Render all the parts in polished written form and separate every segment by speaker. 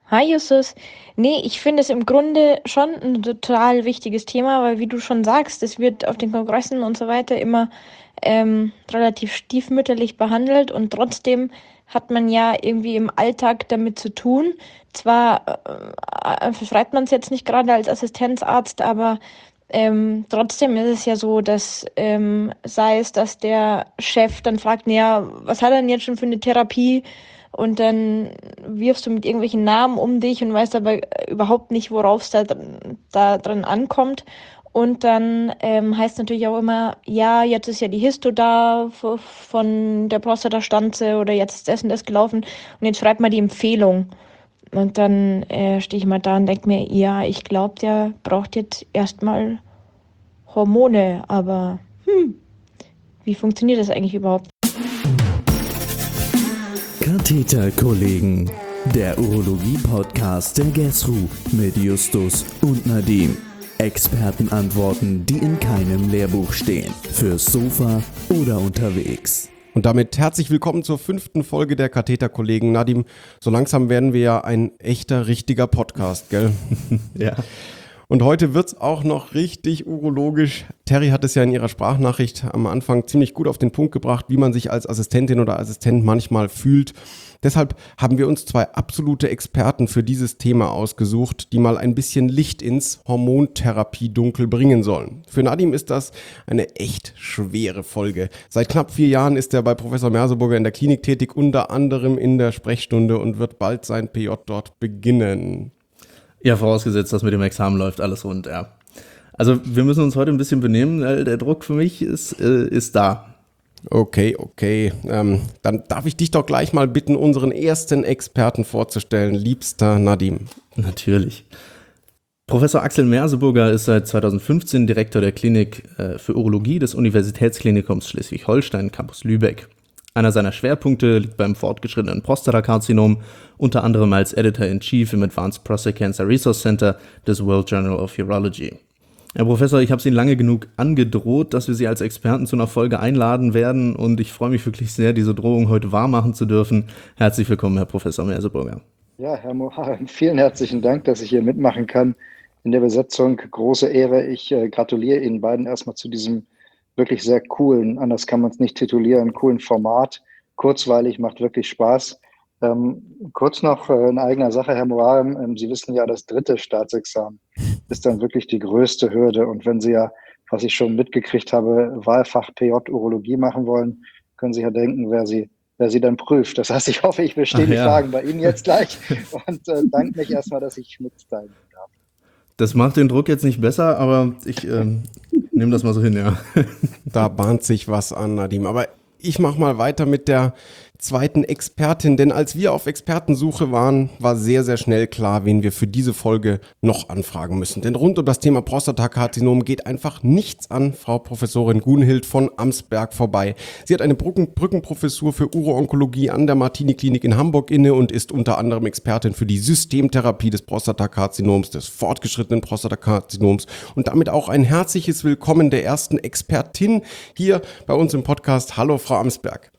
Speaker 1: Hi Justus. Nee, ich finde es im Grunde schon ein total wichtiges Thema, weil wie du schon sagst, es wird auf den Kongressen und so weiter immer relativ stiefmütterlich behandelt und trotzdem hat man ja irgendwie im Alltag damit zu tun. Zwar verschreibt man es jetzt nicht gerade als Assistenzarzt, aber trotzdem ist es ja so, dass sei es, dass der Chef dann fragt, naja, was hat er denn jetzt schon für eine Therapie? Und dann wirfst du mit irgendwelchen Namen um dich und weißt aber überhaupt nicht, worauf es da dran ankommt. Und dann heißt natürlich auch immer, ja, jetzt ist ja die Histo da von der Prostatastanze oder jetzt ist das und das gelaufen und jetzt schreibt mal die Empfehlung. Und dann stehe ich mal da und denke mir, ja, ich glaube, der braucht jetzt erstmal Hormone, aber wie funktioniert das eigentlich überhaupt?
Speaker 2: Katheterkollegen, der Urologie-Podcast der GESRU mit Justus und Nadim. Expertenantworten, die in keinem Lehrbuch stehen. Fürs Sofa oder unterwegs.
Speaker 3: Und damit herzlich willkommen zur 5. Folge der Katheterkollegen. Nadim, so langsam werden wir ja ein echter, richtiger Podcast, gell?
Speaker 4: Ja.
Speaker 3: Und heute wird's auch noch richtig urologisch. Terry hat es ja in ihrer Sprachnachricht am Anfang ziemlich gut auf den Punkt gebracht, wie man sich als Assistentin oder Assistent manchmal fühlt. Deshalb haben wir uns 2 absolute Experten für dieses Thema ausgesucht, die mal ein bisschen Licht ins Hormontherapie-Dunkel bringen sollen. Für Nadim ist das eine echt schwere Folge. Seit knapp 4 Jahren ist er bei Professor Merseburger in der Klinik tätig, unter anderem in der Sprechstunde und wird bald sein PJ dort beginnen.
Speaker 4: Ja, vorausgesetzt, dass mit dem Examen läuft alles rund, ja. Also wir müssen uns heute ein bisschen benehmen, weil der Druck für mich ist da.
Speaker 3: Okay. Dann darf ich dich doch gleich mal bitten, unseren ersten Experten vorzustellen, liebster Nadim.
Speaker 4: Natürlich. Professor Axel Merseburger ist seit 2015 Direktor der Klinik für Urologie des Universitätsklinikums Schleswig-Holstein, Campus Lübeck. Einer seiner Schwerpunkte liegt beim fortgeschrittenen Prostatakarzinom, unter anderem als Editor-in-Chief im Advanced Prostate Cancer Resource Center des World Journal of Urology. Herr Professor, ich habe Sie lange genug angedroht, dass wir Sie als Experten zu einer Folge einladen werden und ich freue mich wirklich sehr, diese Drohung heute wahrmachen zu dürfen. Herzlich willkommen, Herr Professor Merseburger.
Speaker 5: Ja, Herr Mohan, vielen herzlichen Dank, dass ich hier mitmachen kann in der Besetzung. Große Ehre. Ich gratuliere Ihnen beiden erstmal zu diesem wirklich sehr coolen, anders kann man es nicht titulieren, coolen Format. Kurzweilig, macht wirklich Spaß. Kurz noch in eigener Sache, Herr Mohan, Sie wissen ja, das 3. Staatsexamen ist dann wirklich die größte Hürde. Und wenn Sie ja, was ich schon mitgekriegt habe, Wahlfach PJ Urologie machen wollen, können Sie ja denken, wer Sie dann prüft. Das heißt, ich hoffe, ich bestehe die Fragen bei Ihnen jetzt gleich und danke mich erstmal, dass ich mitteilen darf.
Speaker 4: Das macht den Druck jetzt nicht besser, aber ich nehme das mal so hin, ja.
Speaker 3: Da bahnt sich was an, Nadim. Aber ich mache mal weiter mit der zweiten Expertin, denn als wir auf Expertensuche waren, war sehr, sehr schnell klar, wen wir für diese Folge noch anfragen müssen. Denn rund um das Thema Prostatakarzinom geht einfach nichts an Frau Professorin Gunhild von Amsberg vorbei. Sie hat eine Brückenprofessur für Uro-Onkologie an der Martini-Klinik in Hamburg inne und ist unter anderem Expertin für die Systemtherapie des Prostatakarzinoms, des fortgeschrittenen Prostatakarzinoms und damit auch ein herzliches Willkommen der ersten Expertin hier bei uns im Podcast. Hallo, Frau Amsberg.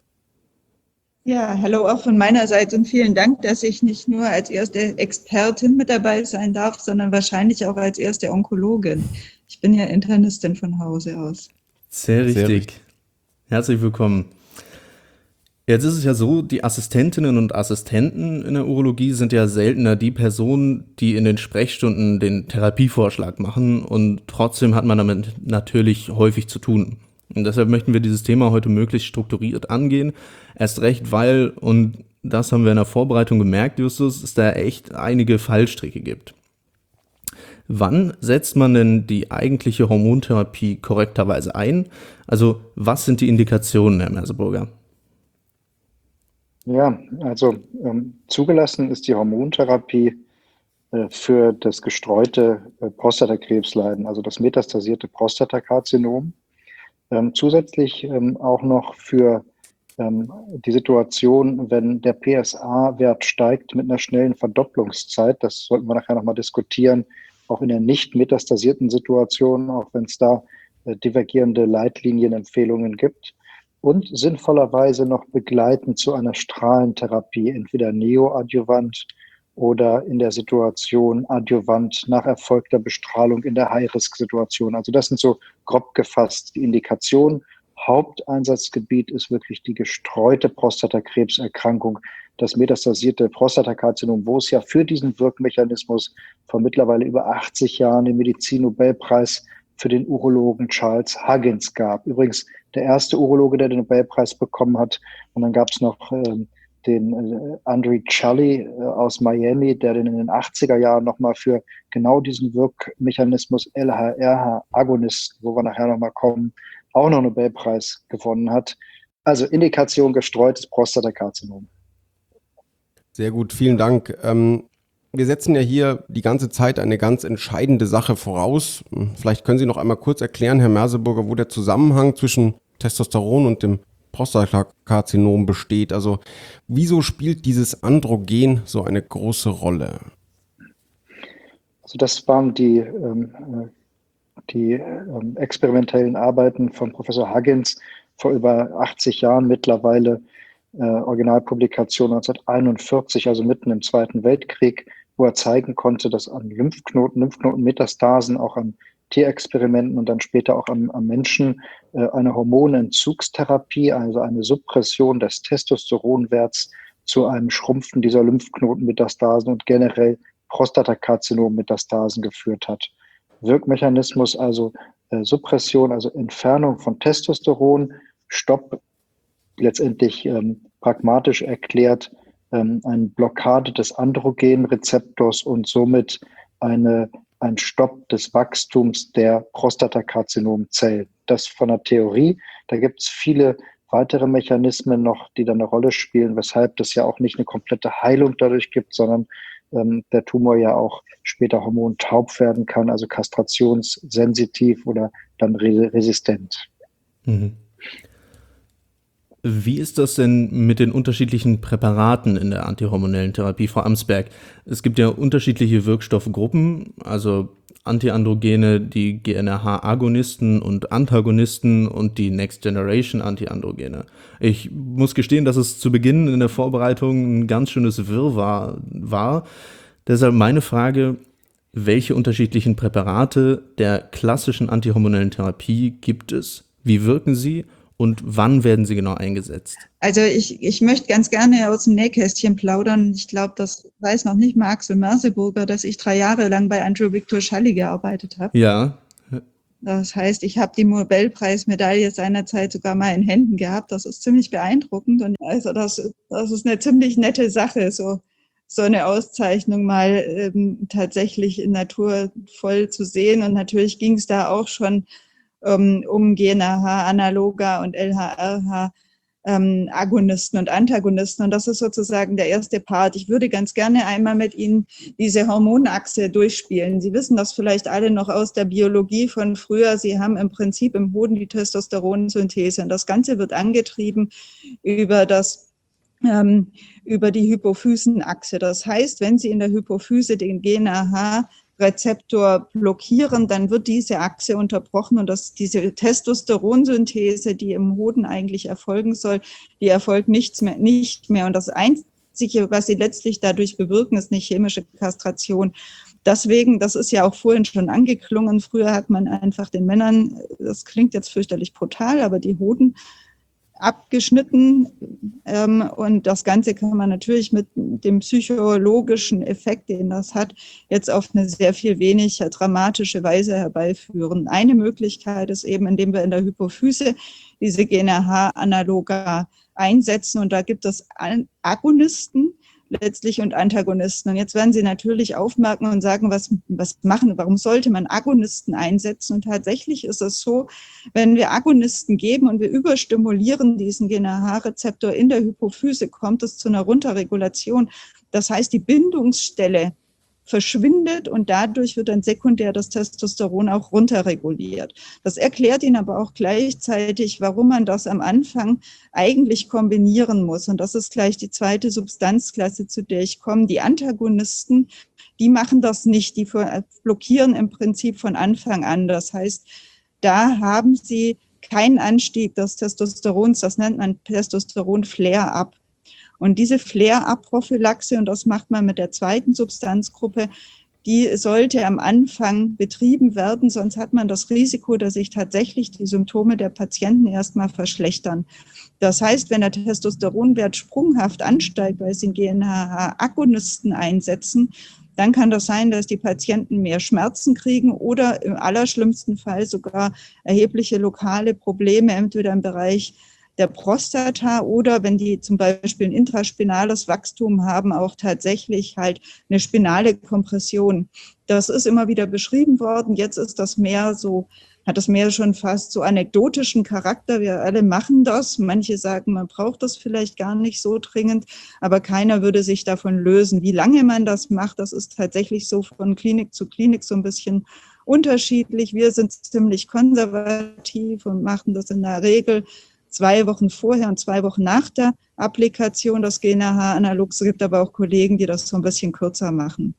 Speaker 6: Ja, hallo auch von meiner Seite und vielen Dank, dass ich nicht nur als erste Expertin mit dabei sein darf, sondern wahrscheinlich auch als erste Onkologin. Ich bin ja Internistin von Hause aus.
Speaker 4: Sehr richtig. Herzlich willkommen. Jetzt ist es ja so, die Assistentinnen und Assistenten in der Urologie sind ja seltener die Personen, die in den Sprechstunden den Therapievorschlag machen und trotzdem hat man damit natürlich häufig zu tun. Und deshalb möchten wir dieses Thema heute möglichst strukturiert angehen. Erst recht, weil, und das haben wir in der Vorbereitung gemerkt, Justus, es da echt einige Fallstricke gibt. Wann setzt man denn die eigentliche Hormontherapie korrekterweise ein? Also was sind die Indikationen, Herr Merseburger?
Speaker 5: Ja, also zugelassen ist die Hormontherapie für das gestreute Prostatakrebsleiden, also das metastasierte Prostatakarzinom. Zusätzlich auch noch für die Situation, wenn der PSA-Wert steigt mit einer schnellen Verdopplungszeit. Das sollten wir nachher nochmal diskutieren, auch in der nicht metastasierten Situation, auch wenn es da divergierende Leitlinienempfehlungen gibt. Und sinnvollerweise noch begleitend zu einer Strahlentherapie, entweder neoadjuvant oder in der Situation adjuvant nach erfolgter Bestrahlung in der High-Risk-Situation. Also das sind so grob gefasst die Indikationen. Haupteinsatzgebiet ist wirklich die gestreute Prostatakrebserkrankung, das metastasierte Prostatakarzinom, wo es ja für diesen Wirkmechanismus vor mittlerweile über 80 Jahren den Medizin-Nobelpreis für den Urologen Charles Huggins gab. Übrigens der erste Urologe, der den Nobelpreis bekommen hat. Und dann gab es noch den Andre Chally aus Miami, der den in den 80er Jahren nochmal für genau diesen Wirkmechanismus LHRH-Agonist, wo wir nachher nochmal kommen, auch noch einen Nobelpreis gewonnen hat. Also Indikation gestreutes Prostatakarzinom.
Speaker 3: Sehr gut, vielen Dank. Wir setzen ja hier die ganze Zeit eine ganz entscheidende Sache voraus. Vielleicht können Sie noch einmal kurz erklären, Herr Merseburger, wo der Zusammenhang zwischen Testosteron und dem Prostatakarzinom besteht. Also wieso spielt dieses Androgen so eine große Rolle?
Speaker 5: Also das waren die experimentellen Arbeiten von Professor Huggins vor über 80 Jahren, mittlerweile Originalpublikation 1941, also mitten im Zweiten Weltkrieg, wo er zeigen konnte, dass an Lymphknotenmetastasen, auch an Tierexperimenten und dann später auch am Menschen eine Hormonentzugstherapie, also eine Suppression des Testosteronwerts zu einem Schrumpfen dieser Lymphknotenmetastasen und generell Prostatakarzinom-Metastasen geführt hat. Wirkmechanismus, also Suppression, also Entfernung von Testosteron, Stopp, letztendlich pragmatisch erklärt, eine Blockade des Androgenrezeptors und somit ein Stopp des Wachstums der Prostatakarzinomzellen. Das von der Theorie. Da gibt es viele weitere Mechanismen noch, die da eine Rolle spielen, weshalb das ja auch nicht eine komplette Heilung dadurch gibt, sondern der Tumor ja auch später hormontaub werden kann, also kastrationssensitiv oder dann resistent.
Speaker 4: Mhm. Wie ist das denn mit den unterschiedlichen Präparaten in der antihormonellen Therapie, Frau Amsberg? Es gibt ja unterschiedliche Wirkstoffgruppen, also Antiandrogene, die GnRH-Agonisten und Antagonisten und die Next Generation Antiandrogene. Ich muss gestehen, dass es zu Beginn in der Vorbereitung ein ganz schönes Wirrwarr war. Deshalb meine Frage, welche unterschiedlichen Präparate der klassischen antihormonellen Therapie gibt es? Wie wirken sie? Und wann werden sie genau eingesetzt?
Speaker 6: Also ich möchte ganz gerne aus dem Nähkästchen plaudern. Ich glaube, das weiß noch nicht mal Axel Merseburger, dass ich 3 Jahre lang bei Andrew Victor Chally gearbeitet habe.
Speaker 4: Ja.
Speaker 6: Das heißt, ich habe die Nobelpreismedaille seinerzeit sogar mal in Händen gehabt. Das ist ziemlich beeindruckend. Und also das ist eine ziemlich nette Sache, so eine Auszeichnung mal tatsächlich in Natur voll zu sehen. Und natürlich ging es da auch schon um GnRH-Analoga und LHRH-Agonisten und Antagonisten. Und das ist sozusagen der erste Part. Ich würde ganz gerne einmal mit Ihnen diese Hormonachse durchspielen. Sie wissen das vielleicht alle noch aus der Biologie von früher. Sie haben im Prinzip im Hoden die Testosteronsynthese. Und das Ganze wird angetrieben über die Hypophysenachse. Das heißt, wenn Sie in der Hypophyse den GnRH-Rezeptor blockieren, dann wird diese Achse unterbrochen und diese Testosteronsynthese, die im Hoden eigentlich erfolgen soll, die erfolgt nicht mehr. Und das Einzige, was sie letztlich dadurch bewirken, ist eine chemische Kastration. Deswegen, das ist ja auch vorhin schon angeklungen, früher hat man einfach den Männern, das klingt jetzt fürchterlich brutal, aber die Hoden abgeschnitten und das Ganze kann man natürlich mit dem psychologischen Effekt, den das hat, jetzt auf eine sehr viel weniger dramatische Weise herbeiführen. Eine Möglichkeit ist eben, indem wir in der Hypophyse diese GnRH-Analoga einsetzen und da gibt es Agonisten letztlich und Antagonisten. Und jetzt werden Sie natürlich aufmerken und sagen, was machen, warum sollte man Agonisten einsetzen? Und tatsächlich ist es so, wenn wir Agonisten geben und wir überstimulieren diesen GnRH-Rezeptor in der Hypophyse, kommt es zu einer Runterregulation. Das heißt, die Bindungsstelle verschwindet und dadurch wird dann sekundär das Testosteron auch runterreguliert. Das erklärt Ihnen aber auch gleichzeitig, warum man das am Anfang eigentlich kombinieren muss. Und das ist gleich die zweite Substanzklasse, zu der ich komme. Die Antagonisten, die machen das nicht, die blockieren im Prinzip von Anfang an. Das heißt, da haben Sie keinen Anstieg des Testosterons, das nennt man Testosteron-Flare-up. Und diese Flare-up-Prophylaxe, und das macht man mit der zweiten Substanzgruppe, die sollte am Anfang betrieben werden, sonst hat man das Risiko, dass sich tatsächlich die Symptome der Patienten erstmal verschlechtern. Das heißt, wenn der Testosteronwert sprunghaft ansteigt, weil sie den GNRH-Agonisten einsetzen, dann kann das sein, dass die Patienten mehr Schmerzen kriegen oder im allerschlimmsten Fall sogar erhebliche lokale Probleme, entweder im Bereich der Prostata oder wenn die zum Beispiel ein intraspinales Wachstum haben, auch tatsächlich halt eine spinale Kompression. Das ist immer wieder beschrieben worden. Jetzt ist das mehr so, hat das mehr schon fast so anekdotischen Charakter. Wir alle machen das. Manche sagen, man braucht das vielleicht gar nicht so dringend, aber keiner würde sich davon lösen. Wie lange man das macht, das ist tatsächlich so von Klinik zu Klinik so ein bisschen unterschiedlich. Wir sind ziemlich konservativ und machen das in der Regel 2 Wochen vorher und 2 Wochen nach der Applikation des GNRH-Analogs. Es gibt aber auch Kollegen, die das so ein bisschen kürzer machen.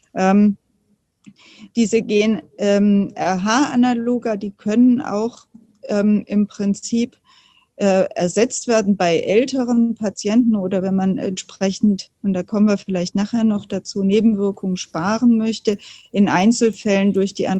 Speaker 6: Diese GNRH-Analoga, die können auch im Prinzip ersetzt werden bei älteren Patienten oder wenn man entsprechend, und da kommen wir vielleicht nachher noch dazu, Nebenwirkungen sparen möchte, in Einzelfällen durch die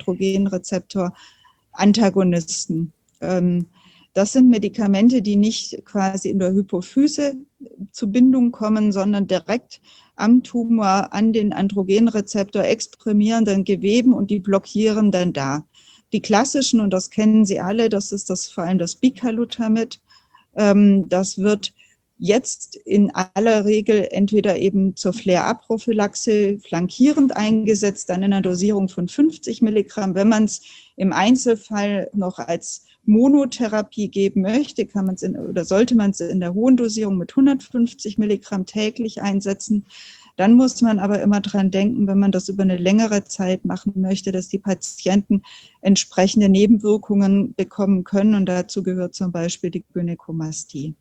Speaker 6: Androgenrezeptor-Antagonisten. Das sind Medikamente, die nicht quasi in der Hypophyse zur Bindung kommen, sondern direkt am Tumor an den Androgenrezeptor exprimierenden Geweben und die blockieren dann da. Die klassischen, und das kennen Sie alle, das ist vor allem das Bicalutamid. Das wird jetzt in aller Regel entweder eben zur Flare-up-Prophylaxe flankierend eingesetzt, dann in einer Dosierung von 50 Milligramm. Wenn man es im Einzelfall noch als Monotherapie geben möchte, sollte man es in der hohen Dosierung mit 150 Milligramm täglich einsetzen. Dann muss man aber immer dran denken, wenn man das über eine längere Zeit machen möchte, dass die Patienten entsprechende Nebenwirkungen bekommen können. Und dazu gehört zum Beispiel die Gynäkomastie.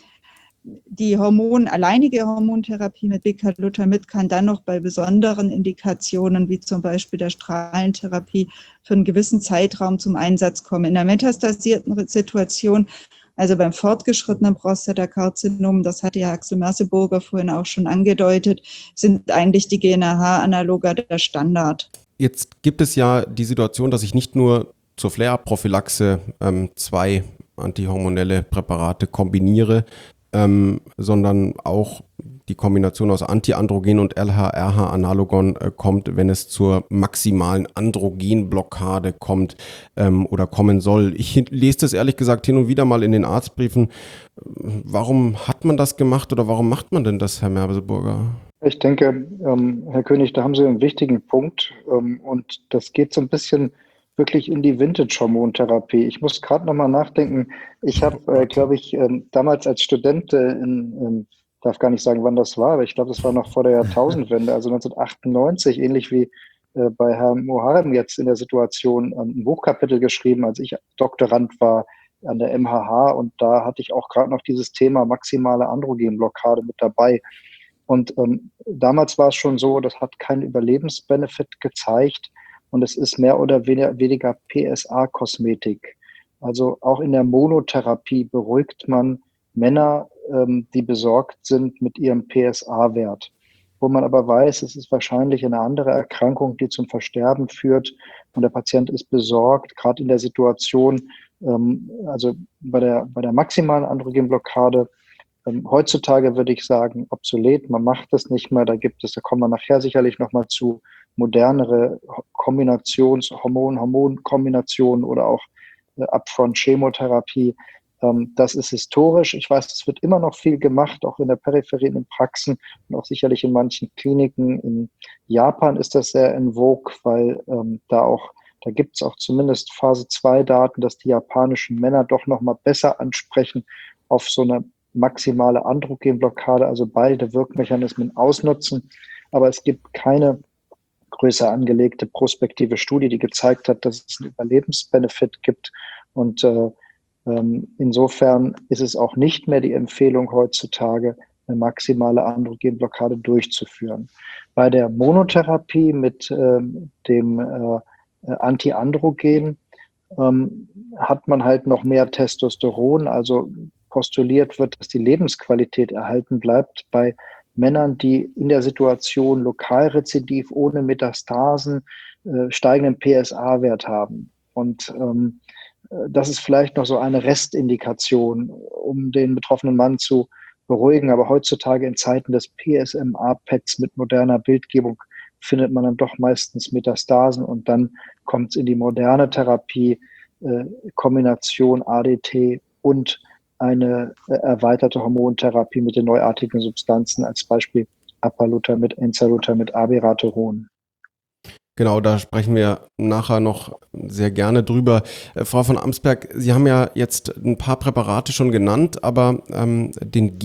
Speaker 6: Die alleinige Hormontherapie mit Bicalutamid kann dann noch bei besonderen Indikationen, wie zum Beispiel der Strahlentherapie, für einen gewissen Zeitraum zum Einsatz kommen. In der metastasierten Situation, also beim fortgeschrittenen Prostatakarzinom, das hatte ja Axel Merseburger vorhin auch schon angedeutet, sind eigentlich die GNRH-Analoga der Standard.
Speaker 3: Jetzt gibt es ja die Situation, dass ich nicht nur zur Flare-up-Prophylaxe 2 antihormonelle Präparate kombiniere, sondern auch die Kombination aus Antiandrogen und LH-RH-Analogon kommt, wenn es zur maximalen Androgenblockade kommt oder kommen soll. Ich lese das ehrlich gesagt hin und wieder mal in den Arztbriefen. Warum hat man das gemacht oder warum macht man denn das, Herr Merseburger?
Speaker 5: Ich denke, Herr König, da haben Sie einen wichtigen Punkt und das geht so ein bisschen wirklich in die Vintage-Hormontherapie. Ich muss gerade nochmal nachdenken. Ich habe, glaube ich, damals als Student, darf gar nicht sagen, wann das war, aber ich glaube, das war noch vor der Jahrtausendwende, also 1998, ähnlich wie bei Herrn Muharrem jetzt in der Situation, ein Buchkapitel geschrieben, als ich Doktorand war an der MHH und da hatte ich auch gerade noch dieses Thema maximale Androgenblockade mit dabei. Und damals war es schon so, das hat keinen Überlebensbenefit gezeigt. Und es ist mehr oder weniger PSA-Kosmetik. Also auch in der Monotherapie beruhigt man Männer, die besorgt sind mit ihrem PSA-Wert. Wo man aber weiß, es ist wahrscheinlich eine andere Erkrankung, die zum Versterben führt. Und der Patient ist besorgt, gerade in der Situation, also bei der maximalen Androgenblockade. Heutzutage würde ich sagen, obsolet, man macht das nicht mehr. Da kommen wir nachher sicherlich nochmal zu, modernere Hormon-Kombinationen oder auch Upfront-Chemotherapie. Das ist historisch. Ich weiß, es wird immer noch viel gemacht, auch in der Peripherie, in den Praxen und auch sicherlich in manchen Kliniken. In Japan ist das sehr en vogue, weil da gibt es auch zumindest Phase-2-Daten, dass die japanischen Männer doch nochmal besser ansprechen auf so eine maximale Androgenblockade, also beide Wirkmechanismen ausnutzen. Aber es gibt keine größer angelegte prospektive Studie, die gezeigt hat, dass es einen Überlebensbenefit gibt. Und insofern ist es auch nicht mehr die Empfehlung heutzutage, eine maximale Androgenblockade durchzuführen. Bei der Monotherapie mit dem Antiandrogen hat man halt noch mehr Testosteron, also postuliert wird, dass die Lebensqualität erhalten bleibt bei Männern, die in der Situation Lokalrezidiv ohne Metastasen steigenden PSA-Wert haben. Und das ist vielleicht noch so eine Restindikation, um den betroffenen Mann zu beruhigen. Aber heutzutage in Zeiten des PSMA-PETs mit moderner Bildgebung findet man dann doch meistens Metastasen und dann kommt es in die moderne Therapie, Kombination ADT und eine erweiterte Hormontherapie mit den neuartigen Substanzen, als Beispiel Apalutamid, Enzalutamid, Abiraterone.
Speaker 3: Genau, da sprechen wir nachher noch sehr gerne drüber. Frau von Amsberg, Sie haben ja jetzt ein paar Präparate schon genannt, aber den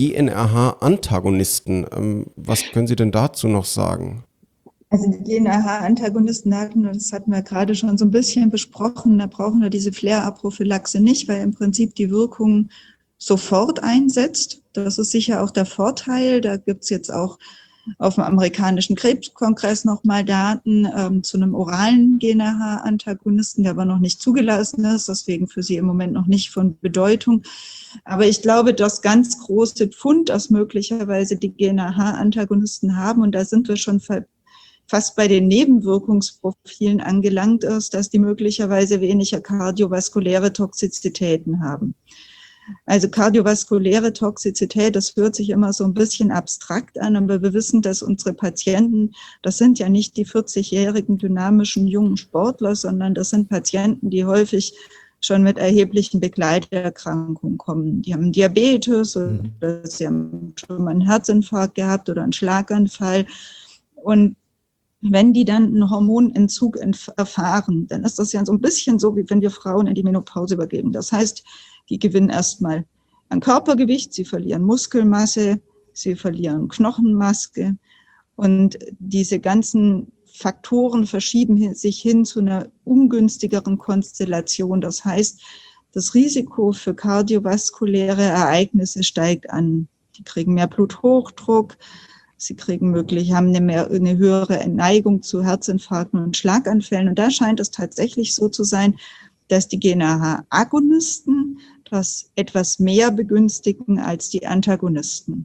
Speaker 3: GnRH-Antagonisten, was können Sie denn dazu noch sagen?
Speaker 6: Also die GnRH-Antagonisten, das hatten wir gerade schon so ein bisschen besprochen, da brauchen wir diese Flare-Up-Prophylaxe nicht, weil im Prinzip die Wirkung sofort einsetzt. Das ist sicher auch der Vorteil. Da gibt's jetzt auch auf dem amerikanischen Krebskongress nochmal Daten zu einem oralen GnRH-Antagonisten, der aber noch nicht zugelassen ist, deswegen für Sie im Moment noch nicht von Bedeutung. Aber ich glaube, das ganz große Pfund, das möglicherweise die GnRH-Antagonisten haben, und da sind wir schon fast bei den Nebenwirkungsprofilen angelangt ist, dass die möglicherweise weniger kardiovaskuläre Toxizitäten haben. Also kardiovaskuläre Toxizität, das hört sich immer so ein bisschen abstrakt an, aber wir wissen, dass unsere Patienten, das sind ja nicht die 40-jährigen dynamischen jungen Sportler, sondern das sind Patienten, die häufig schon mit erheblichen Begleiterkrankungen kommen. Die haben Diabetes oder sie haben schon mal einen Herzinfarkt gehabt oder einen Schlaganfall. Und wenn die dann einen Hormonentzug erfahren, dann ist das ja so ein bisschen so, wie wenn wir Frauen in die Menopause übergeben. Das heißt, die gewinnen erstmal an Körpergewicht, sie verlieren Muskelmasse, sie verlieren Knochenmasse und diese ganzen Faktoren verschieben sich hin zu einer ungünstigeren Konstellation. Das heißt, das Risiko für kardiovaskuläre Ereignisse steigt an. Die kriegen mehr Bluthochdruck, sie haben eine höhere Neigung zu Herzinfarkten und Schlaganfällen. Und da scheint es tatsächlich so zu sein, dass die GnRH-Agonisten das etwas mehr begünstigen als die Antagonisten.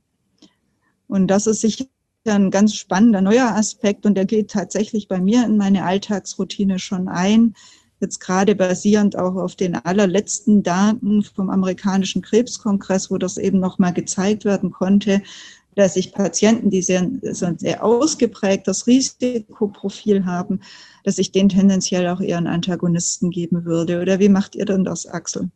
Speaker 6: Und das ist sicher ein ganz spannender neuer Aspekt und der geht tatsächlich bei mir in meine Alltagsroutine schon ein. Jetzt gerade basierend auch auf den allerletzten Daten vom amerikanischen Krebskongress, wo das eben nochmal gezeigt werden konnte, dass sich Patienten, die so ein sehr ausgeprägtes Risikoprofil haben, dass ich denen tendenziell auch eher einen Antagonisten geben würde. Oder wie macht ihr denn das, Axel?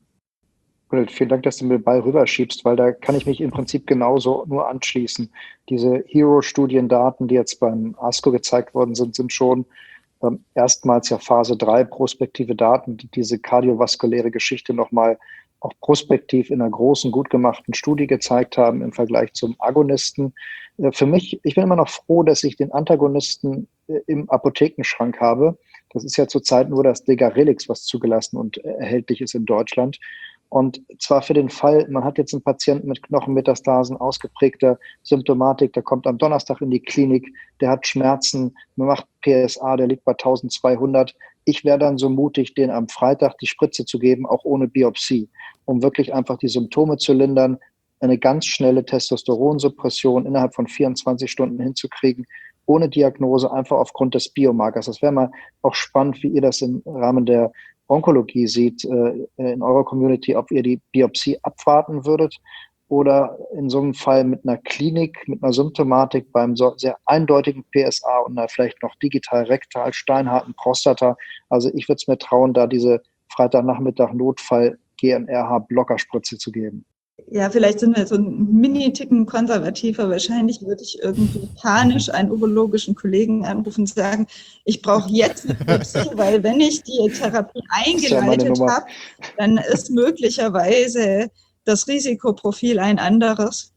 Speaker 5: Vielen Dank, dass du mir den Ball rüberschiebst, weil da kann ich mich im Prinzip genauso nur anschließen. Diese HERO-Studiendaten, die jetzt beim ASCO gezeigt worden sind, sind schon erstmals ja Phase 3 prospektive Daten, die diese kardiovaskuläre Geschichte nochmal auch prospektiv in einer großen, gut gemachten Studie gezeigt haben im Vergleich zum Agonisten. Für mich, ich bin immer noch froh, dass ich den Antagonisten im Apothekenschrank habe. Das ist ja zurzeit nur das Degarelix, was zugelassen und erhältlich ist in Deutschland. Und zwar für den Fall, man hat jetzt einen Patienten mit Knochenmetastasen, ausgeprägter Symptomatik, der kommt am Donnerstag in die Klinik, der hat Schmerzen, man macht PSA, der liegt bei 1200. Ich wäre dann so mutig, den am Freitag die Spritze zu geben, auch ohne Biopsie, um wirklich einfach die Symptome zu lindern, eine ganz schnelle Testosteronsuppression innerhalb von 24 Stunden hinzukriegen, ohne Diagnose, einfach aufgrund des Biomarkers. Das wäre mal auch spannend, wie ihr das im Rahmen der Onkologie sieht, in eurer Community, ob ihr die Biopsie abwarten würdet oder in so einem Fall mit einer Klinik, mit einer Symptomatik beim so sehr eindeutigen PSA und einer vielleicht noch digital rektal steinharten Prostata. Also ich würde es mir trauen, da diese Freitagnachmittag Notfall GnRH-Blockerspritze zu geben.
Speaker 6: Ja, vielleicht sind wir so ein Mini-Ticken konservativer. Wahrscheinlich würde ich irgendwie panisch einen urologischen Kollegen anrufen und sagen, ich brauche jetzt eine Biopsie, weil wenn ich die Therapie eingeleitet habe, dann ist möglicherweise das Risikoprofil ein anderes.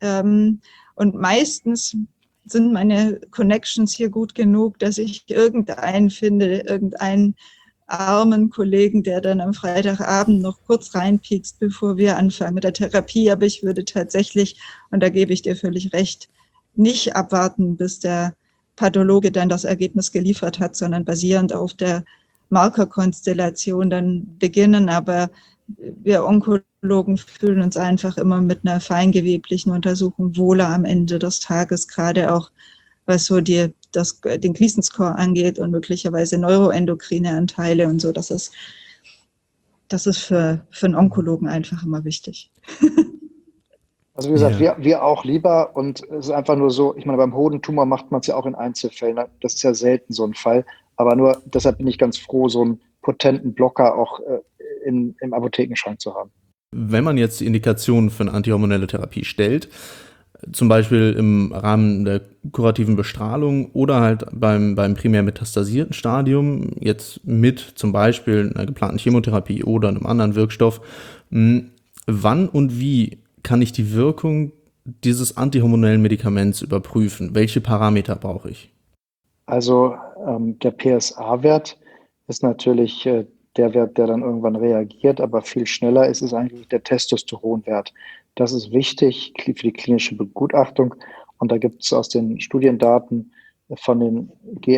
Speaker 6: Und meistens sind meine Connections hier gut genug, dass ich irgendeinen finde, irgendeinen armen Kollegen, der dann am Freitagabend noch kurz reinpiekst, bevor wir anfangen mit der Therapie. Aber ich würde tatsächlich, und da gebe ich dir völlig recht, nicht abwarten, bis der Pathologe dann das Ergebnis geliefert hat, sondern basierend auf der Markerkonstellation dann beginnen. Aber wir Onkologen fühlen uns einfach immer mit einer feingeweblichen Untersuchung wohler am Ende des Tages, gerade auch was so den Gleason-Score angeht und möglicherweise neuroendokrine Anteile und so. Das ist für einen Onkologen einfach immer wichtig.
Speaker 5: Also wie gesagt, wir auch lieber, und es ist einfach nur so, ich meine, beim Hodentumor macht man es ja auch in Einzelfällen, das ist ja selten so ein Fall, aber nur deshalb bin ich ganz froh, so einen potenten Blocker auch im Apothekenschrank zu haben.
Speaker 4: Wenn man jetzt die Indikationen für eine antihormonelle Therapie stellt, zum Beispiel im Rahmen der kurativen Bestrahlung oder halt beim primär metastasierten Stadium, jetzt mit zum Beispiel einer geplanten Chemotherapie oder einem anderen Wirkstoff, wann und wie kann ich die Wirkung dieses antihormonellen Medikaments überprüfen? Welche Parameter brauche ich?
Speaker 5: Also der PSA-Wert ist natürlich der Wert, der dann irgendwann reagiert, aber viel schneller ist es eigentlich der Testosteronwert. Das ist wichtig für die klinische Begutachtung. Und da gibt es aus den Studiendaten von den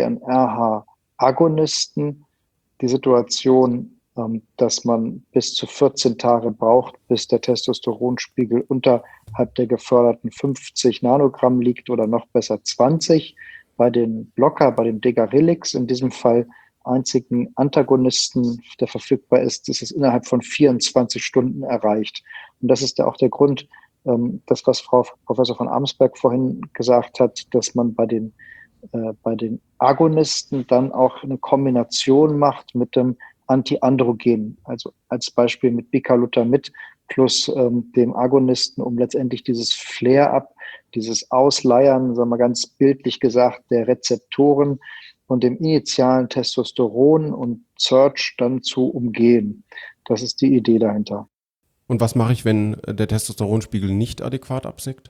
Speaker 5: GnRH-Agonisten die Situation, dass man bis zu 14 Tage braucht, bis der Testosteronspiegel unterhalb der geförderten 50 Nanogramm liegt oder noch besser 20. Bei den Blocker, bei dem Degarelix, in diesem Fall einzigen Antagonisten, der verfügbar ist es innerhalb von 24 Stunden erreicht. Und das ist ja auch der Grund, das, was Frau Professor von Amsberg vorhin gesagt hat, dass man bei den Agonisten dann auch eine Kombination macht mit dem Antiandrogen, also als Beispiel mit Bicalutamid plus dem Agonisten, um letztendlich dieses Flare-up, dieses Ausleiern, sagen wir ganz bildlich gesagt, der Rezeptoren und dem initialen Testosteron und Surge dann zu umgehen. Das ist die Idee dahinter.
Speaker 3: Und was mache ich, wenn der Testosteronspiegel nicht adäquat absinkt?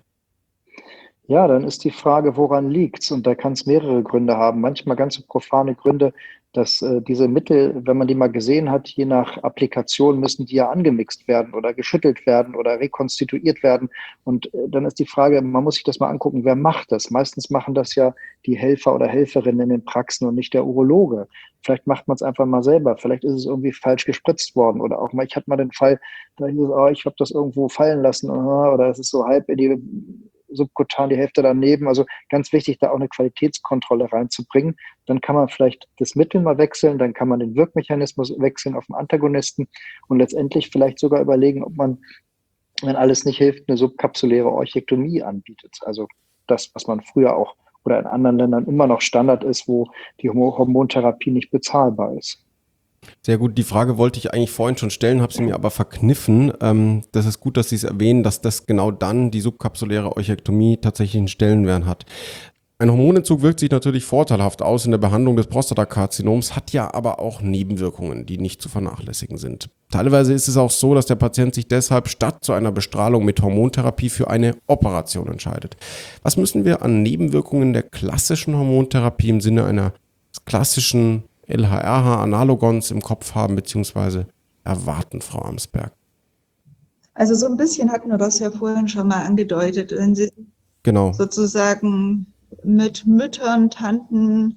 Speaker 5: Ja, dann ist die Frage, woran liegt's? Und da kann es mehrere Gründe haben. Manchmal ganz so profane Gründe, dass diese Mittel, wenn man die mal gesehen hat, je nach Applikation müssen die ja angemixt werden oder geschüttelt werden oder rekonstituiert werden. Und dann ist die Frage, man muss sich das mal angucken, wer macht das? Meistens machen das ja die Helfer oder Helferinnen in den Praxen und nicht der Urologe. Vielleicht macht man es einfach mal selber. Vielleicht ist es irgendwie falsch gespritzt worden. Oder auch mal, ich hatte mal den Fall, da hieß es, oh, ich habe das irgendwo fallen lassen oder es ist so halb in die subkutan die Hälfte daneben. Also ganz wichtig, da auch eine Qualitätskontrolle reinzubringen. Dann kann man vielleicht das Mittel mal wechseln, dann kann man den Wirkmechanismus wechseln auf den Antagonisten und letztendlich vielleicht sogar überlegen, ob man, wenn alles nicht hilft, eine subkapsuläre Orchektomie anbietet. Also das, was man früher auch oder in anderen Ländern immer noch Standard ist, wo die Hormontherapie nicht bezahlbar ist.
Speaker 3: Sehr gut, die Frage wollte ich eigentlich vorhin schon stellen, habe sie mir aber verkniffen. Das ist gut, dass Sie es erwähnen, dass das genau dann die subkapsuläre Orchektomie tatsächlich einen Stellenwert hat. Ein Hormonentzug wirkt sich natürlich vorteilhaft aus in der Behandlung des Prostatakarzinoms, hat ja aber auch Nebenwirkungen, die nicht zu vernachlässigen sind. Teilweise ist es auch so, dass der Patient sich deshalb statt zu einer Bestrahlung mit Hormontherapie für eine Operation entscheidet. Was müssen wir an Nebenwirkungen der klassischen Hormontherapie im Sinne einer klassischen LHRH-Analogons im Kopf haben bzw. erwarten, Frau Amsberg?
Speaker 6: Also so ein bisschen hatten wir das ja vorhin schon mal angedeutet. Wenn Sie sozusagen mit Müttern, Tanten,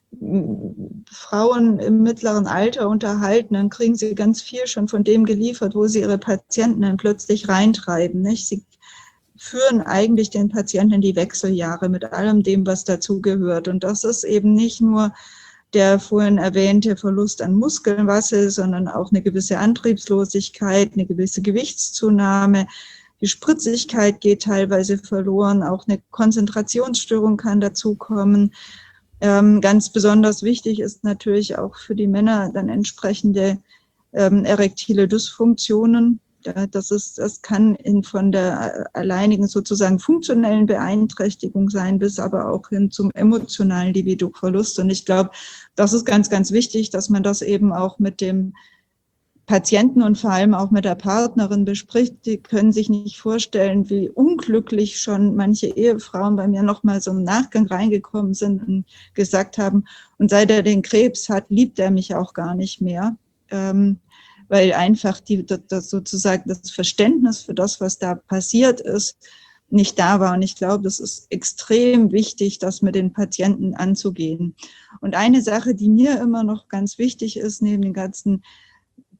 Speaker 6: Frauen im mittleren Alter unterhalten, dann kriegen Sie ganz viel schon von dem geliefert, wo Sie Ihre Patienten dann plötzlich reintreiben, nicht? Sie führen eigentlich den Patienten in die Wechseljahre mit allem dem, was dazugehört. Und das ist eben nicht nur der vorhin erwähnte Verlust an Muskelmasse, sondern auch eine gewisse Antriebslosigkeit, eine gewisse Gewichtszunahme. Die Spritzigkeit geht teilweise verloren, auch eine Konzentrationsstörung kann dazukommen. Ganz besonders wichtig ist natürlich auch für die Männer dann entsprechende erektile Dysfunktionen. Das kann von der alleinigen sozusagen funktionellen Beeinträchtigung sein, bis aber auch hin zum emotionalen Libido-Verlust. Und ich glaube, das ist ganz, ganz wichtig, dass man das eben auch mit dem Patienten und vor allem auch mit der Partnerin bespricht. Die können sich nicht vorstellen, wie unglücklich schon manche Ehefrauen bei mir nochmal so im Nachgang reingekommen sind und gesagt haben, und seit er den Krebs hat, liebt er mich auch gar nicht mehr. Weil einfach sozusagen das Verständnis für das, was da passiert ist, nicht da war. Und ich glaube, das ist extrem wichtig, das mit den Patienten anzugehen. Und eine Sache, die mir immer noch ganz wichtig ist, neben den ganzen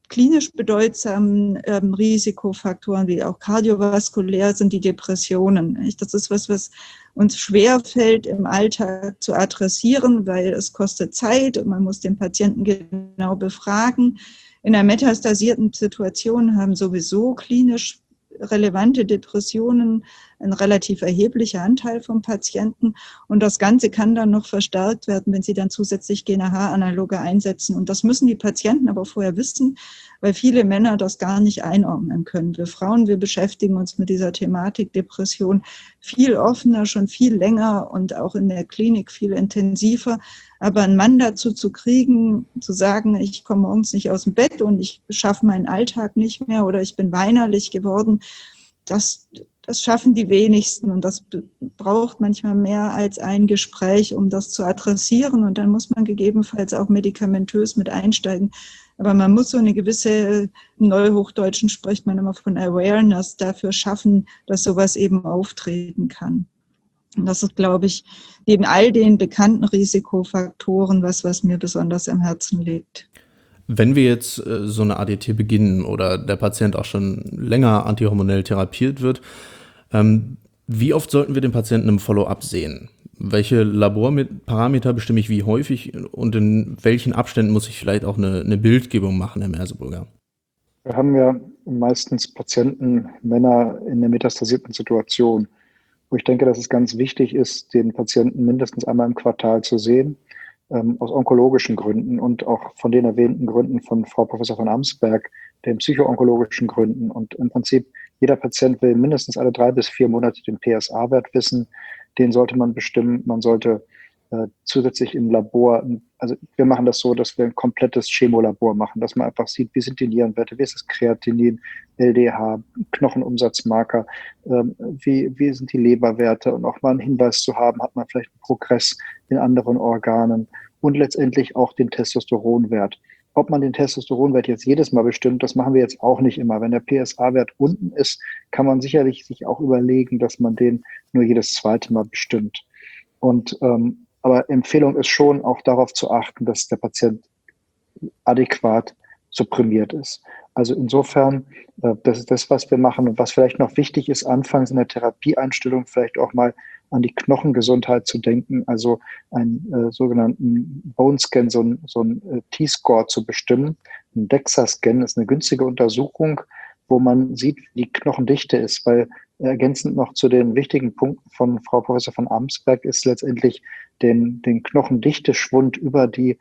Speaker 6: klinisch bedeutsamen Risikofaktoren, wie auch kardiovaskulär, sind die Depressionen. Das ist was uns schwerfällt im Alltag zu adressieren, weil es kostet Zeit und man muss den Patienten genau befragen. In einer metastasierten Situation haben sowieso klinisch relevante Depressionen ein relativ erheblicher Anteil von Patienten. Und das Ganze kann dann noch verstärkt werden, wenn sie dann zusätzlich GNRH-Analoge einsetzen. Und das müssen die Patienten aber vorher wissen, weil viele Männer das gar nicht einordnen können. Wir Frauen, wir beschäftigen uns mit dieser Thematik Depression viel offener, schon viel länger und auch in der Klinik viel intensiver. Aber einen Mann dazu zu kriegen, zu sagen, ich komme morgens nicht aus dem Bett und ich schaffe meinen Alltag nicht mehr oder ich bin weinerlich geworden, das schaffen die wenigsten und das braucht manchmal mehr als ein Gespräch, um das zu adressieren und dann muss man gegebenenfalls auch medikamentös mit einsteigen. Aber man muss so eine gewisse, im Neuhochdeutschen spricht man immer von Awareness, dafür schaffen, dass sowas eben auftreten kann. Und das ist, glaube ich, neben all den bekannten Risikofaktoren was mir besonders am Herzen liegt.
Speaker 4: Wenn wir jetzt so eine ADT beginnen oder der Patient auch schon länger antihormonell therapiert wird, wie oft sollten wir den Patienten im Follow-up sehen? Welche Laborparameter bestimme ich wie häufig und in welchen Abständen muss ich vielleicht auch eine Bildgebung machen, Herr Merseburger?
Speaker 5: Wir haben ja meistens Patienten, Männer in der metastasierten Situation, wo ich denke, dass es ganz wichtig ist, den Patienten mindestens einmal im Quartal zu sehen, aus onkologischen Gründen und auch von den erwähnten Gründen von Frau Professor von Amsberg, den psychoonkologischen Gründen. Und im Prinzip, jeder Patient will mindestens alle 3 bis 4 Monate den PSA-Wert wissen. Den sollte man bestimmen. Man sollte zusätzlich im Labor, also wir machen das so, dass wir ein komplettes Chemolabor machen, dass man einfach sieht, wie sind die Nierenwerte, wie ist das Kreatinin, LDH, Knochenumsatzmarker, wie sind die Leberwerte und auch mal einen Hinweis zu haben, hat man vielleicht einen Progress in anderen Organen und letztendlich auch den Testosteronwert. Ob man den Testosteronwert jetzt jedes Mal bestimmt, das machen wir jetzt auch nicht immer. Wenn der PSA-Wert unten ist, kann man sicherlich sich auch überlegen, dass man den nur jedes zweite Mal bestimmt. Und aber Empfehlung ist schon auch darauf zu achten, dass der Patient adäquat supprimiert ist. Also insofern, das ist das, was wir machen und was vielleicht noch wichtig ist, anfangs in der Therapieeinstellung vielleicht auch mal an die Knochengesundheit zu denken, also einen sogenannten Bone Scan, so ein T-Score zu bestimmen. Ein DEXA-Scan ist eine günstige Untersuchung, wo man sieht, wie die Knochendichte ist, weil ergänzend noch zu den wichtigen Punkten von Frau Professor von Amsberg ist letztendlich den Knochendichteschwund über die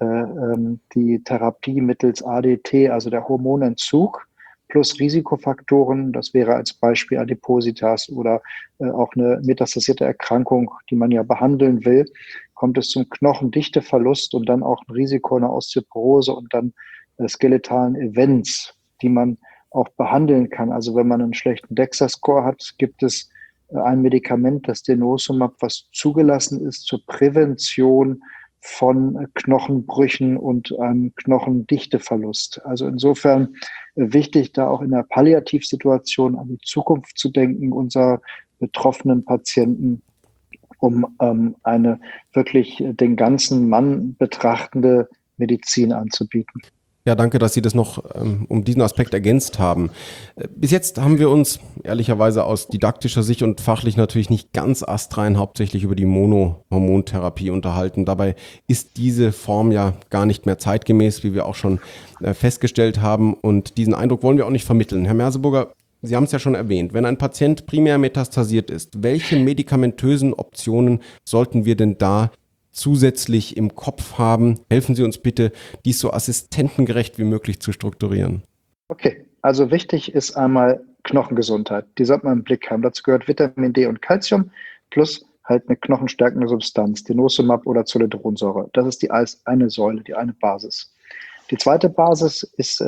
Speaker 5: Therapie mittels ADT, also der Hormonentzug, plus Risikofaktoren, das wäre als Beispiel Adipositas oder auch eine metastasierte Erkrankung, die man ja behandeln will, kommt es zum Knochendichteverlust und dann auch ein Risiko einer Osteoporose und dann skeletalen Events, die man auch behandeln kann. Also wenn man einen schlechten DEXA-Score hat, gibt es ein Medikament, das Denosumab, was zugelassen ist zur Prävention von Knochenbrüchen und einem Knochendichteverlust. Also insofern wichtig, da auch in der Palliativsituation an die Zukunft zu denken, unserer betroffenen Patienten, um eine wirklich den ganzen Mann betrachtende Medizin anzubieten.
Speaker 3: Ja, danke, dass Sie das noch um diesen Aspekt ergänzt haben. Bis jetzt haben wir uns ehrlicherweise aus didaktischer Sicht und fachlich natürlich nicht ganz astrein hauptsächlich über die Monohormontherapie unterhalten. Dabei ist diese Form ja gar nicht mehr zeitgemäß, wie wir auch schon festgestellt haben. Und diesen Eindruck wollen wir auch nicht vermitteln. Herr Merseburger, Sie haben es ja schon erwähnt. Wenn ein Patient primär metastasiert ist, welche medikamentösen Optionen sollten wir denn da zusätzlich im Kopf haben? Helfen Sie uns bitte, dies so assistentengerecht wie möglich zu strukturieren.
Speaker 5: Okay, also wichtig ist einmal Knochengesundheit. Die sollte man im Blick haben. Dazu gehört Vitamin D und Calcium plus halt eine knochenstärkende Substanz, Denosumab oder Zoledronsäure. Das ist die eine Säule, die eine Basis. Die zweite Basis ist,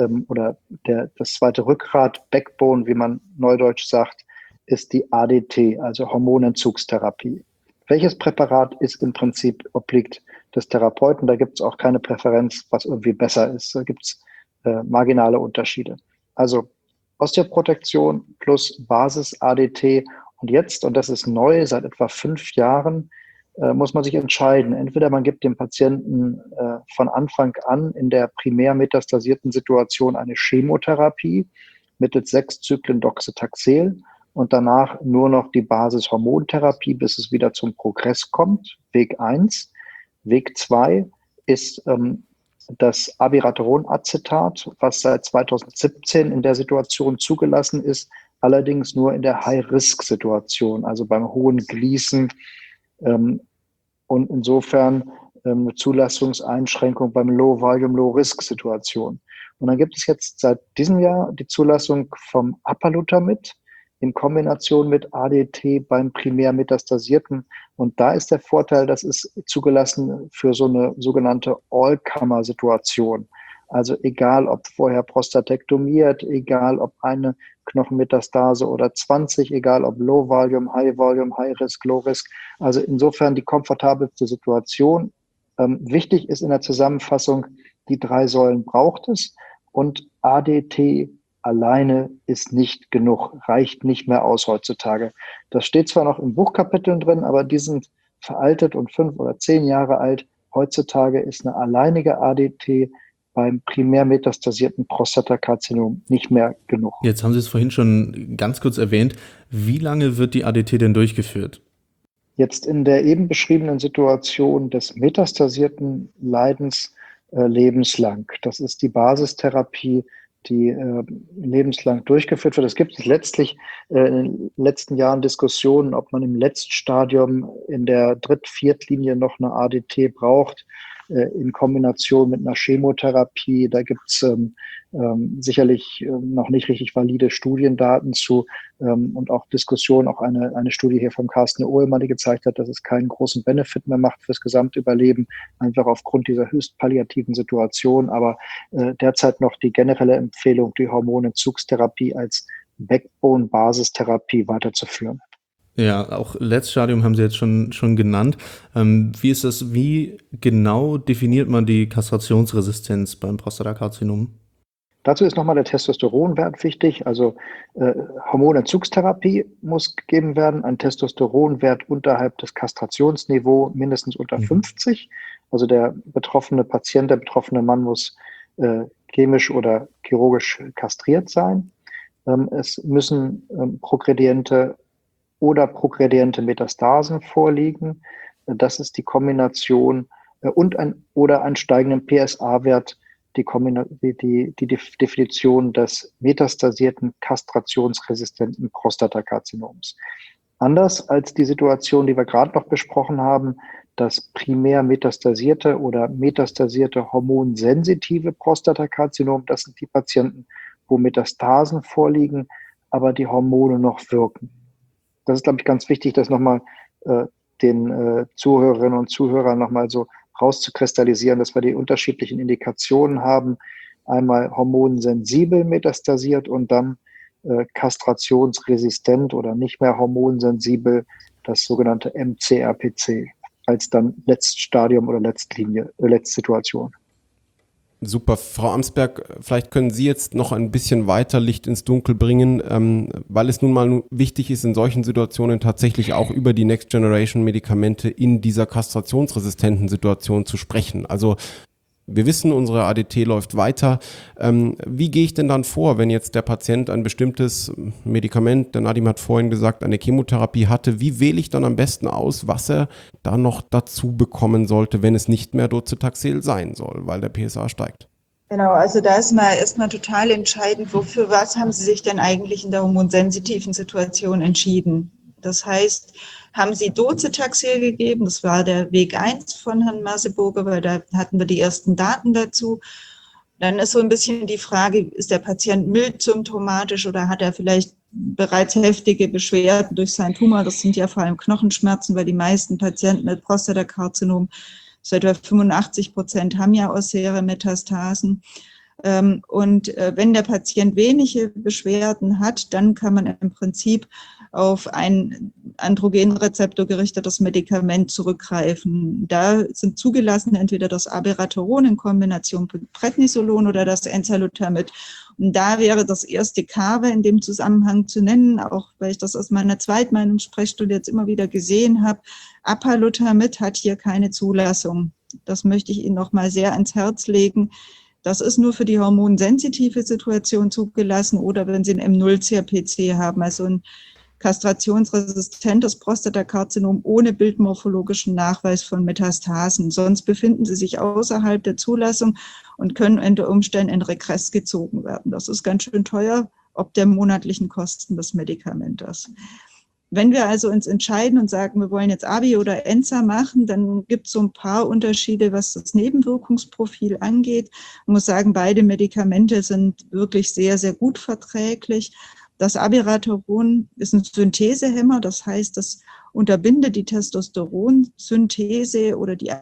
Speaker 5: das zweite Rückgrat, Backbone, wie man neudeutsch sagt, ist die ADT, also Hormonentzugstherapie. Welches Präparat ist im Prinzip obliegt des Therapeuten? Da gibt es auch keine Präferenz, was irgendwie besser ist. Da gibt es marginale Unterschiede. Also Osteoprotektion plus Basis-ADT. Und jetzt, und das ist neu, seit etwa 5 Jahren, muss man sich entscheiden. Entweder man gibt dem Patienten von Anfang an in der primär metastasierten Situation eine Chemotherapie mittels 6 Zyklen Doxetaxel und danach nur noch die Basishormontherapie, bis es wieder zum Progress kommt. Weg 1. Weg 2 ist das Abiraterone-Acetat, was seit 2017 in der Situation zugelassen ist, allerdings nur in der High-Risk-Situation, also beim hohen Gleason und insofern eine Zulassungseinschränkung beim Low-Volume, Low-Risk-Situation. Und dann gibt es jetzt seit diesem Jahr die Zulassung vom Apalutamid in Kombination mit ADT beim primär metastasierten. Und da ist der Vorteil, das ist zugelassen für so eine sogenannte All-Comer-Situation. Also egal, ob vorher prostatektomiert, egal, ob eine Knochenmetastase oder 20, egal, ob Low Volume, High Volume, High Risk, Low Risk. Also insofern die komfortabelste Situation. Wichtig ist in der Zusammenfassung, die 3 Säulen braucht es und ADT alleine ist nicht genug, reicht nicht mehr aus heutzutage. Das steht zwar noch in Buchkapiteln drin, aber die sind veraltet und 5 oder 10 Jahre alt. Heutzutage ist eine alleinige ADT beim primär metastasierten Prostatakarzinom nicht mehr genug.
Speaker 4: Jetzt haben Sie es vorhin schon ganz kurz erwähnt. Wie lange wird die ADT denn durchgeführt?
Speaker 5: Jetzt in der eben beschriebenen Situation des metastasierten Leidens lebenslang. Das ist die Basistherapie, die lebenslang durchgeführt wird. Es gibt letztlich in den letzten Jahren Diskussionen, ob man im Letztstadium in der Dritt-Viertlinie noch eine ADT braucht, in Kombination mit einer Chemotherapie. Da gibt es sicherlich noch nicht richtig valide Studiendaten zu und auch Diskussionen, auch eine Studie hier vom Carsten Ohlmann, die gezeigt hat, dass es keinen großen Benefit mehr macht fürs Gesamtüberleben, einfach aufgrund dieser höchst palliativen Situation. Aber derzeit noch die generelle Empfehlung, die Hormonentzugstherapie als Backbone-Basistherapie weiterzuführen.
Speaker 4: Ja, auch Letztstadium haben Sie jetzt schon genannt. Wie ist das, wie genau definiert man die Kastrationsresistenz beim Prostatakarzinom?
Speaker 5: Dazu ist nochmal der Testosteronwert wichtig. Also Hormonentzugstherapie muss gegeben werden, ein Testosteronwert unterhalb des Kastrationsniveaus, mindestens unter 50. Also der betroffene Patient, der betroffene Mann muss chemisch oder chirurgisch kastriert sein. Es müssen progrediente oder progrediente Metastasen vorliegen. Das ist die Kombination und einen steigenden PSA-Wert, die Definition des metastasierten kastrationsresistenten Prostatakarzinoms. Anders als die Situation, die wir gerade noch besprochen haben, das primär metastasierte oder metastasierte hormonsensitive Prostatakarzinom, das sind die Patienten, wo Metastasen vorliegen, aber die Hormone noch wirken. Das ist, glaube ich, ganz wichtig, das nochmal den Zuhörerinnen und Zuhörern nochmal so rauszukristallisieren, dass wir die unterschiedlichen Indikationen haben. Einmal hormonsensibel metastasiert und dann kastrationsresistent oder nicht mehr hormonsensibel, das sogenannte mCRPC, als dann Letztstadium oder Letztsituation.
Speaker 3: Super. Frau Amsberg, vielleicht können Sie jetzt noch ein bisschen weiter Licht ins Dunkel bringen, weil es nun mal wichtig ist, in solchen Situationen tatsächlich auch über die Next-Generation-Medikamente in dieser kastrationsresistenten Situation zu sprechen. Also wir wissen, unsere ADT läuft weiter. Wie gehe ich denn dann vor, wenn jetzt der Patient ein bestimmtes Medikament, der Nadim hat vorhin gesagt, eine Chemotherapie hatte, wie wähle ich dann am besten aus, was er da noch dazu bekommen sollte, wenn es nicht mehr Docetaxel sein soll, weil der PSA steigt?
Speaker 6: Genau, also da ist mal erstmal total entscheidend, für was haben Sie sich denn eigentlich in der hormonsensitiven Situation entschieden? Das heißt, haben Sie Docetaxel gegeben? Das war der Weg 1 von Herrn Maseboge, weil da hatten wir die ersten Daten dazu. Dann ist so ein bisschen die Frage, ist der Patient mild symptomatisch oder hat er vielleicht bereits heftige Beschwerden durch seinen Tumor? Das sind ja vor allem Knochenschmerzen, weil die meisten Patienten mit Prostatakarzinom, so etwa 85% haben ja ausäre Metastasen. Und wenn der Patient wenige Beschwerden hat, dann kann man im Prinzip auf ein Androgenrezeptor gerichtetes Medikament zurückgreifen. Da sind zugelassen entweder das Abiraterone in Kombination mit Prednisolon oder das Enzalutamid. Und da wäre das erste Kave in dem Zusammenhang zu nennen, auch weil ich das aus meiner Zweitmeinungssprechstunde jetzt immer wieder gesehen habe. Apalutamid hat hier keine Zulassung. Das möchte ich Ihnen noch mal sehr ans Herz legen. Das ist nur für die hormonsensitive Situation zugelassen oder wenn Sie ein M0-CRPC haben, also ein kastrationsresistentes Prostatakarzinom ohne bildmorphologischen Nachweis von Metastasen. Sonst befinden sie sich außerhalb der Zulassung und können unter Umständen in Regress gezogen werden. Das ist ganz schön teuer, ob der monatlichen Kosten des Medikamentes. Wenn wir also uns entscheiden und sagen, wir wollen jetzt ABI oder ENZA machen, dann gibt es so ein paar Unterschiede, was das Nebenwirkungsprofil angeht. Man muss sagen, beide Medikamente sind wirklich sehr, sehr gut verträglich. Das Abiraterone ist ein Synthesehemmer, das heißt, das unterbindet die Testosteronsynthese oder die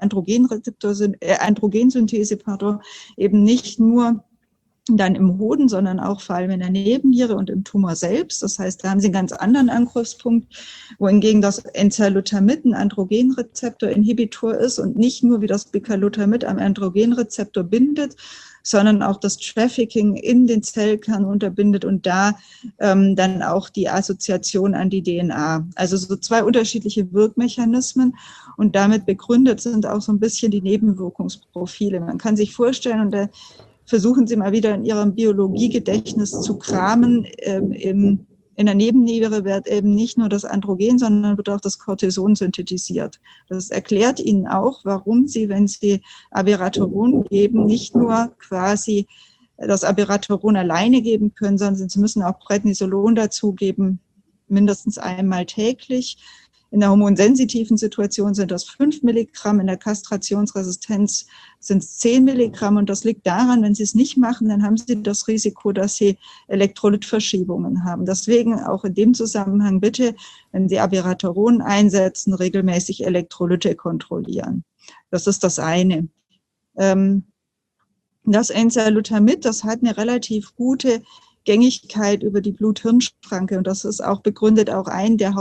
Speaker 6: Androgensynthese, eben nicht nur dann im Hoden, sondern auch vor allem in der Nebenniere und im Tumor selbst. Das heißt, da haben Sie einen ganz anderen Angriffspunkt, wohingegen das Enzalutamid ein Androgenrezeptor-Inhibitor ist und nicht nur wie das Bicalutamid am Androgenrezeptor bindet, sondern auch das Trafficking in den Zellkern unterbindet und da dann auch die Assoziation an die DNA. Also so zwei unterschiedliche Wirkmechanismen und damit begründet sind auch so ein bisschen die Nebenwirkungsprofile. Man kann sich vorstellen, und da versuchen Sie mal wieder in Ihrem Biologiegedächtnis zu kramen, in der Nebenniere wird eben nicht nur das Androgen, sondern wird auch das Cortison synthetisiert. Das erklärt Ihnen auch, warum Sie, wenn Sie Abiraterone geben, nicht nur quasi das Abiraterone alleine geben können, sondern Sie müssen auch Prednisolon dazugeben, mindestens einmal täglich. In der hormonsensitiven Situation sind das 5 Milligramm, in der Kastrationsresistenz sind es 10 Milligramm. Und das liegt daran, wenn Sie es nicht machen, dann haben Sie das Risiko, dass Sie Elektrolytverschiebungen haben. Deswegen auch in dem Zusammenhang bitte, wenn Sie Abiraterone einsetzen, regelmäßig Elektrolyte kontrollieren. Das ist das eine. Das Enzalutamid, das hat eine relativ gute Gängigkeit über die Blut-Hirn-Schranke und das ist auch begründet auch ein der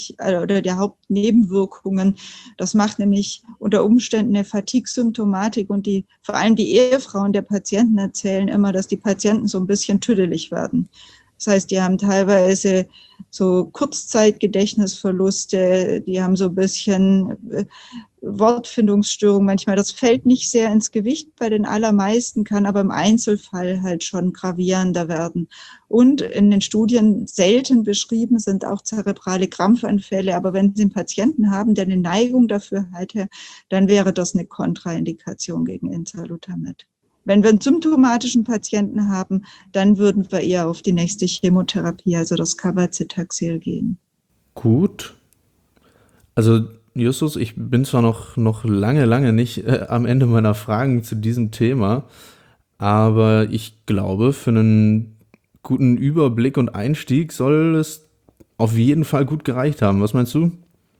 Speaker 6: Hauptnebenwirkungen. Das macht nämlich unter Umständen eine Fatigue-Symptomatik und vor allem die Ehefrauen der Patienten erzählen immer, dass die Patienten so ein bisschen tüdelig werden. Das heißt, die haben teilweise so Kurzzeitgedächtnisverluste, die haben so ein bisschen Wortfindungsstörungen manchmal. Das fällt nicht sehr ins Gewicht bei den allermeisten, kann aber im Einzelfall halt schon gravierender werden. Und in den Studien selten beschrieben sind auch zerebrale Krampfanfälle. Aber wenn Sie einen Patienten haben, der eine Neigung dafür hätte, dann wäre das eine Kontraindikation gegen Enzalutamid. Wenn wir einen symptomatischen Patienten haben, dann würden wir eher auf die nächste Chemotherapie, also das Cabazitaxel, gehen.
Speaker 4: Gut. Also Justus, ich bin zwar noch lange nicht am Ende meiner Fragen zu diesem Thema, aber ich glaube, für einen guten Überblick und Einstieg soll es auf jeden Fall gut gereicht haben. Was meinst du?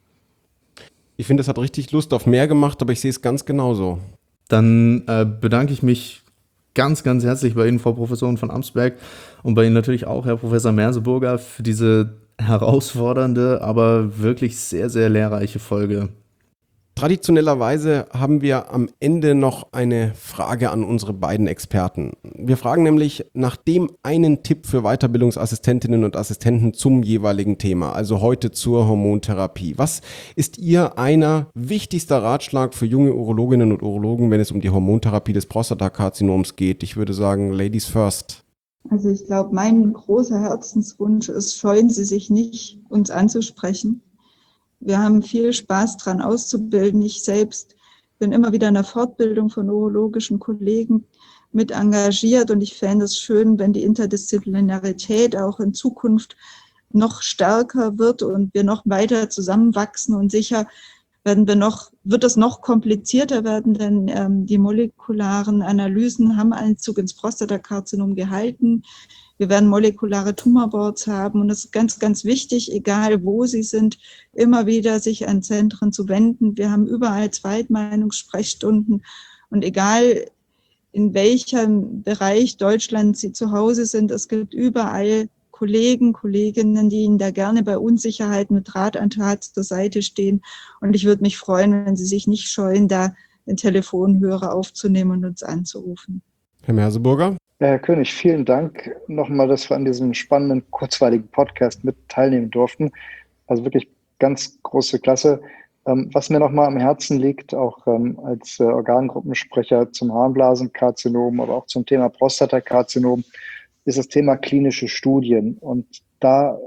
Speaker 3: Ich finde, es hat richtig Lust auf mehr gemacht, aber ich sehe es ganz genauso.
Speaker 4: Dann bedanke ich mich ganz, ganz herzlich bei Ihnen, Frau Professorin von Amsberg, und bei Ihnen natürlich auch, Herr Professor Merseburger, für diese herausfordernde, aber wirklich sehr, sehr lehrreiche Folge.
Speaker 3: Traditionellerweise haben wir am Ende noch eine Frage an unsere beiden Experten. Wir fragen nämlich nach dem einen Tipp für Weiterbildungsassistentinnen und Assistenten zum jeweiligen Thema, also heute zur Hormontherapie. Was ist Ihr einer wichtigster Ratschlag für junge Urologinnen und Urologen, wenn es um die Hormontherapie des Prostatakarzinoms geht? Ich würde sagen, Ladies first.
Speaker 6: Also ich glaube, mein großer Herzenswunsch ist, scheuen Sie sich nicht, uns anzusprechen. Wir haben viel Spaß dran auszubilden. Ich selbst bin immer wieder in der Fortbildung von urologischen Kollegen mit engagiert und ich fände es schön, wenn die Interdisziplinarität auch in Zukunft noch stärker wird und wir noch weiter zusammenwachsen und sicher wird es noch komplizierter werden, denn die molekularen Analysen haben Einzug ins Prostatakarzinom gehalten. Wir werden molekulare Tumorboards haben und es ist ganz, ganz wichtig, egal wo Sie sind, immer wieder sich an Zentren zu wenden. Wir haben überall Zweitmeinungssprechstunden und egal in welchem Bereich Deutschlands Sie zu Hause sind, es gibt überall Kollegen, Kolleginnen, die Ihnen da gerne bei Unsicherheit mit Rat an Tat zur Seite stehen. Und ich würde mich freuen, wenn Sie sich nicht scheuen, da den Telefonhörer aufzunehmen und uns anzurufen.
Speaker 3: Herr Merseburger?
Speaker 5: Herr König, vielen Dank nochmal, dass wir an diesem spannenden, kurzweiligen Podcast mit teilnehmen durften. Also wirklich ganz große Klasse. Was mir nochmal am Herzen liegt, auch als Organgruppensprecher zum Harnblasenkarzinom, aber auch zum Thema Prostatakarzinom, ist das Thema klinische Studien. Und da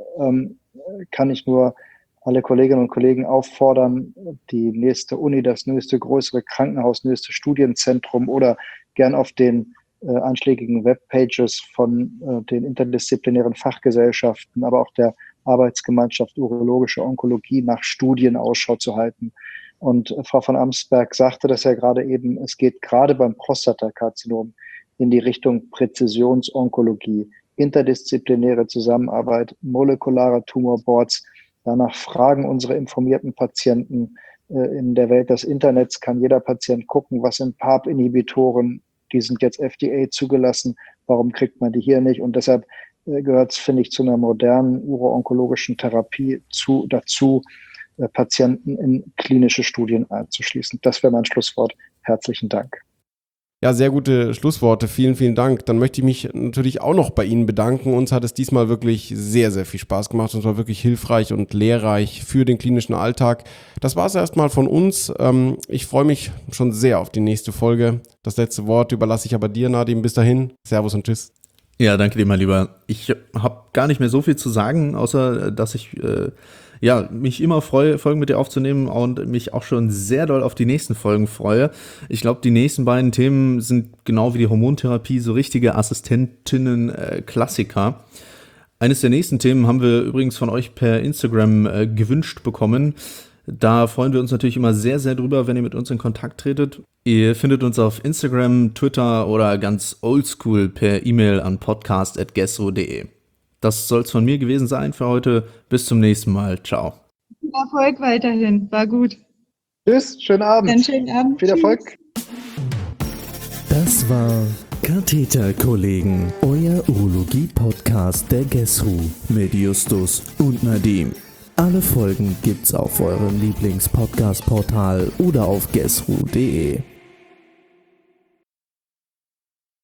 Speaker 5: kann ich nur alle Kolleginnen und Kollegen auffordern, die nächste Uni, das nächste größere Krankenhaus, nächste Studienzentrum oder gern auf den einschlägigen Webpages von den interdisziplinären Fachgesellschaften, aber auch der Arbeitsgemeinschaft Urologische Onkologie nach Studien Ausschau zu halten. Und Frau von Amsberg sagte das ja gerade eben, es geht gerade beim Prostatakarzinom in die Richtung Präzisionsonkologie, interdisziplinäre Zusammenarbeit, molekulare Tumorboards. Danach fragen unsere informierten Patienten. In der Welt des Internets kann jeder Patient gucken, was sind PARP-Inhibitoren, die sind jetzt FDA zugelassen, warum kriegt man die hier nicht? Und deshalb gehört es, finde ich, zu einer modernen uro-onkologischen Therapie dazu, Patienten in klinische Studien einzuschließen. Das wäre mein Schlusswort. Herzlichen Dank.
Speaker 3: Ja, sehr gute Schlussworte. Vielen, vielen Dank. Dann möchte ich mich natürlich auch noch bei Ihnen bedanken. Uns hat es diesmal wirklich sehr, sehr viel Spaß gemacht und war wirklich hilfreich und lehrreich für den klinischen Alltag. Das war es erstmal von uns. Ich freue mich schon sehr auf die nächste Folge. Das letzte Wort überlasse ich aber dir, Nadim. Bis dahin. Servus und tschüss.
Speaker 4: Ja, danke dir, mein Lieber. Ich habe gar nicht mehr so viel zu sagen, außer dass ich mich immer freue, Folgen mit dir aufzunehmen und mich auch schon sehr doll auf die nächsten Folgen freue. Ich glaube, die nächsten beiden Themen sind genau wie die Hormontherapie so richtige Assistentinnen-Klassiker. Eines der nächsten Themen haben wir übrigens von euch per Instagram gewünscht bekommen. Da freuen wir uns natürlich immer sehr, sehr drüber, wenn ihr mit uns in Kontakt tretet. Ihr findet uns auf Instagram, Twitter oder ganz oldschool per E-Mail an podcast@gesro.de. Das soll es von mir gewesen sein für heute. Bis zum nächsten Mal. Ciao.
Speaker 6: Viel Erfolg weiterhin. War gut.
Speaker 5: Tschüss, schönen Abend.
Speaker 6: Einen schönen Abend.
Speaker 5: Viel Erfolg.
Speaker 2: Das war Katheterkollegen, euer Urologie-Podcast der GESRU mit Justus und Nadim. Alle Folgen gibt's auf eurem Lieblings-Podcast-Portal oder auf gesru.de.